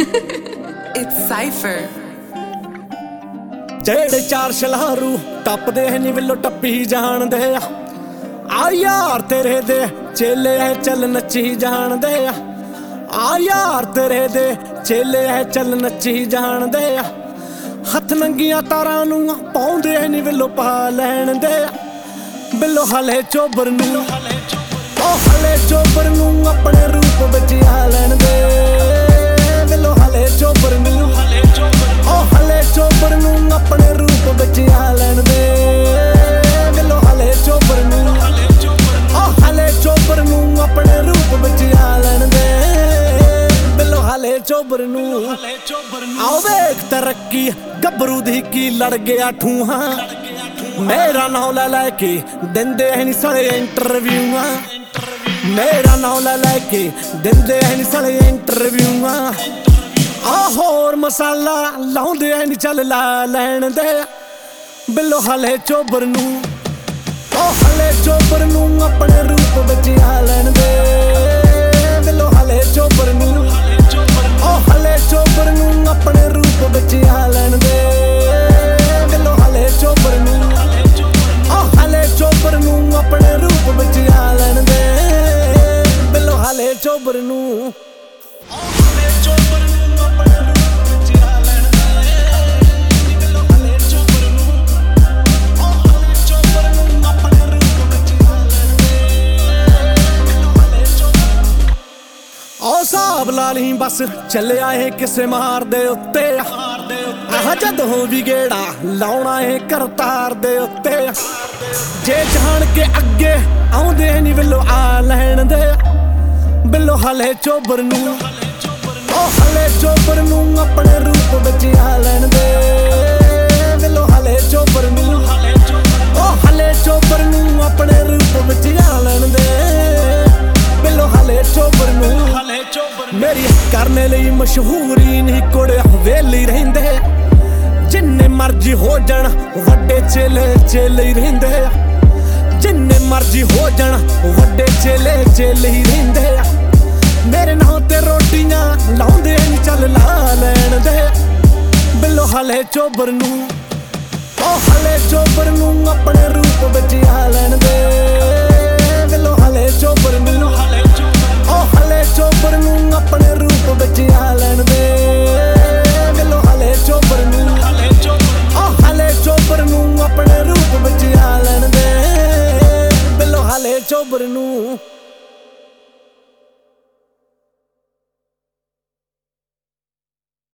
It's Cypher. ਜਿਹੜੇ ਚਾਰ ਸ਼ਲਾਰੂ ਟੱਪਦੇ ਨੀ ਵਿਲੋ ਟੱਪੀ ਜਾਣਦੇ ਆ ਯਾਰ ਤੇਰੇ ਦੇ ਚੇਲੇ ਐ ਚੱਲ ਨੱਚੀ ਜਾਣਦੇ ਆ ਯਾਰ ਤੇਰੇ ਦੇ ਚੇਲੇ ਐ ਚੱਲ ਨੱਚੀ ਜਾਣਦੇ ਹੱਥ ਨੰਗੀਆਂ ਤਾਰਾਂ ਨੂੰ ਪਾਉਂਦੇ ਨੀ ਵਿਲੋ ਪਾ ਲੈਣ ਦੇ ਬਿੱਲੋ ਹਲੇ ਚੋਬਰ ਨੂੰ ਉਹ ਹਲੇ ਚੋਬਰ ਨੂੰ ਆਪਣੇ ਰੂਪ ਵਿੱਚ ਆ ਲੈਣ ਦੇ ਬਿੱਲੋ ਹਲੇ ਚੋਬਰ ਨੂੰ ਉਹ ਹਲੇ ਚੋਬਰ ਨੂੰ ਆਪਣੇ ਰੂਪ ਵਿੱਚ ਆ ਲੈਣ ਦੇ ਬਿੱਲੋ ਹਲੇ ਚੋਬਰ ਨੂੰ ਉਹ ਹਲੇ ਚੋਬਰ ਨੂੰ ਆਪਣੇ ਰੂਪ ਵਿੱਚ ਆ ਲੈਣ ਦੇ ਬਿੱਲੋ ਹਲੇ ਚੋਬਰ ਨੂੰ ਆਓ ਵੇਖ ਤਰੱਕੀ ਗੱਭਰੂ ਦੀ ਕੀ ਲੜ ਗਿਆ ਠੂਹਾਂ ਮੇਰਾ ਨਾਮ ਲੈ ਕੇ ਦਿੰਦੇ ਨਹੀਂ ਸਾਲੇ ਇੰਟਰਵਿਊਆਂ ਮੇਰਾ ਨਾਮ ਲੈ ਕੇ ਦਿੰਦੇ ਨਹੀਂ ਸਾਲੇ ਇੰਟਰਵਿਊਆਂ ਆ ਹੋਰ ਮਸਾਲਾ ਲਾਉਂਦੇ ਨਹੀਂ ਚੱਲ ਲਾ ਲੈਣ ਦੇ ਬਿੱਲੋ ਹਲੇ ਚੋਬਰ ਨੂੰ ਉਹ ਹਲੇ ਚੋਬਰ ਨੂੰ ਆਪਣੇ ਰੂਪ ਵਿੱਚ ਆ ਲੈਣ ਦੇ ਬਿੱਲੋ ਹਲੇ ਚੋਬਰ ਨੂੰ ਉਹ ਹਲੇ ਚੋਬਰ ਨੂੰ ਆਪਣੇ ਰੂਪ ਵਿੱਚ ਆ ਲੈਣ ਦੇ ਬਿੱਲੋ ਹਲੇ ਚੋਬਰ ਨੂੰ ਉਹ ਹਲੇ ਚੋਬਰ ਨੂੰ ਆਪਣੇ ਰੂਪ ਵਿੱਚ ਆ ਲੈਣ ਦੇ ਬਿੱਲੋ ਹਲੇ ਚੋਬਰ ਨੂੰ ਹਿਸਾਬ ਲਾ ਲਈ ਬਸ ਚੱਲਿਆ ਏ ਕਿਸੇ ਮਾਰ ਦੇ ਉੱਤੇ ਆਹ ਜਦੋਂ ਵੀ ਗੇੜਾ ਲਾਉਣਾ ਏ ਕਰਤਾਰ ਦੇ ਉੱਤੇ ਜੇ ਜਾਣ ਕੇ ਅੱਗੇ ਆਉਂਦੇ ਨੀ ਬਿੱਲੋ ਆ ਲੈਣ ਦੇ ਬਿੱਲੋ ਹਲੇ ਚੋਬਰ ਨੂੰ ਉਹ ਹਲੇ ਚੋਬਰ ਨੂੰ ਆਪਣੇ ਰੂਪ ਵਿੱਚ ਆ ਲੈਣ ਦੇ ਬਿੱਲੋ ਹਲੇ ਚੋਬਰ ਨੂੰ ਉਹ ਹਲੇ ਚੋਬਰ ਨੂੰ ਆਪਣੇ ਰੂਪ ਵਿੱਚ ਆ ਲੈਣ ਦੇ ਬਿੱਲੋ ਹਲੇ ਚੋਬਰ ਨੂੰ ਮੇਰੀ ਕਰਨੇ ਲਈ ਮਸ਼ਹੂਰੀ ਨਹੀਂ ਕੋੜੇ ਹਵੇਲੀ ਰਹਿੰਦੇ ਜਿੰਨੇ ਮਰਜੀ ਹੋ ਜਾਣ ਵੱਡੇ ਚੇਲੇ ਚੇਲੇ ਹੀ ਰਹਿੰਦੇ ਜਿੰਨੇ ਮਰਜੀ ਹੋ ਜਾਣ ਵੱਡੇ ਚੇਲੇ ਚੇਲੇ ਹੀ ਰਹਿੰਦੇ ਮੇਰੇ ਨਾਂ ਤੇ ਰੋਟੀਆਂ ਲਾਉਂਦੇ ਨਹੀਂ ਚੱਲ ਲਾ ਲੈਣ ਦੇ ਬਿੱਲੋ ਹਲੇ ਚੋਬਰ ਨੂੰ ਉਹ ਹਲੇ ਚੋਬਰ ਨੂੰ ਆਪਣੇ ਰੂਪ ਵਿੱਚ ਆ ਲੈਣ ਦੇ ਬਿੱਲੋ ਹਲੇ ਚੋਬਰ ਨੂੰ ਉਹ ਹਲੇ ਚੋਬਰ ਨੂੰ ਆਪਣੇ ਰੂਪ ਵਿੱਚ ਆ ਲੈਣ ਦੇ ਬਿੱਲੋ ਹਲੇ ਚੋਬਰ ਨੂੰ ਉਹ ਹਲੇ ਚੋਬਰ ਨੂੰ ਆਪਣੇ ਰੂਪ ਵਿੱਚ ਆ ਲੈਣ ਦੇ ਬਿੱਲੋ ਹਲੇ ਚੋਬਰ ਨੂੰ